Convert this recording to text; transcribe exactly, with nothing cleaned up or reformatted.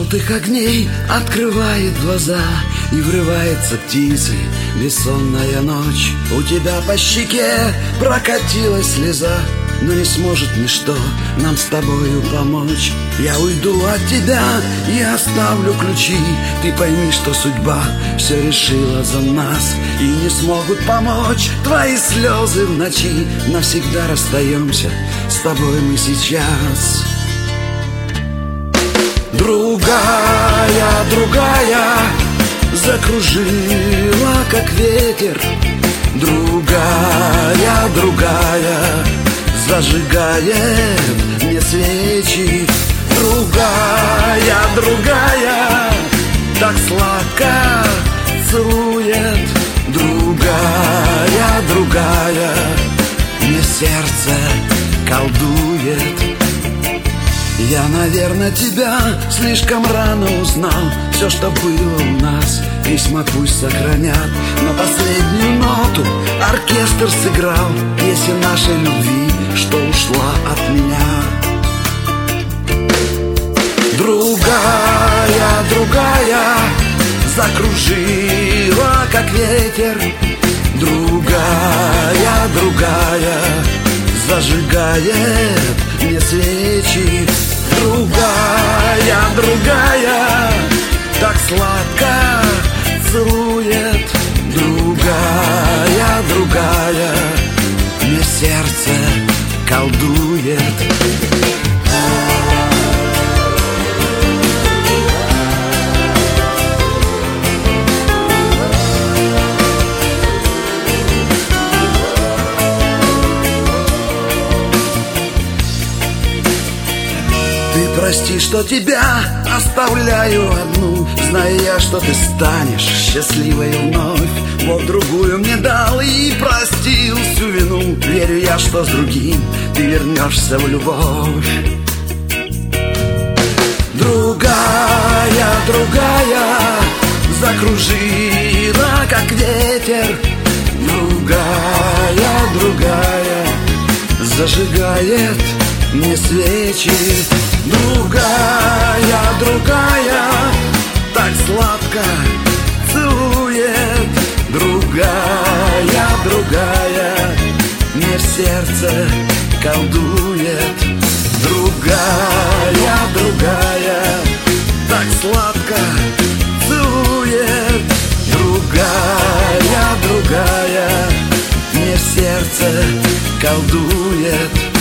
желтых огней открывает глаза, и врывается птицей бессонная ночь. У тебя по щеке прокатилась слеза, но не сможет ничто нам с тобою помочь. Я уйду от тебя и оставлю ключи. Ты пойми, что судьба все решила за нас, и не смогут помочь твои слезы в ночи. Навсегда расстаемся с тобой мы сейчас. Другая, другая закружила, как ветер. Другая, другая зажигает мне свечи. Другая, другая так сладко целует. Другая, другая мне сердце колдует. Я, наверное, тебя слишком рано узнал. Все, что было у нас, письма пусть сохранят, но последнюю ноту оркестр сыграл песнь нашей любви, что ушла от меня. Другая, другая закружила, как ветер. Другая, другая зажигает мне свечи. Другая, другая так сладко целует. Другая, другая мне сердце колдует. Прости, что тебя оставляю одну, зная я, что ты станешь счастливой вновь. Бог другую мне дал и простил всю вину. Верю я, что с другим ты вернешься в любовь. Другая, другая закружила, как ветер. Другая, другая зажигает мне свечи. Другая, другая так сладко целует. Другая, другая мне в сердце колдует. Другая, другая так сладко целует. Другая, другая мне в сердце колдует.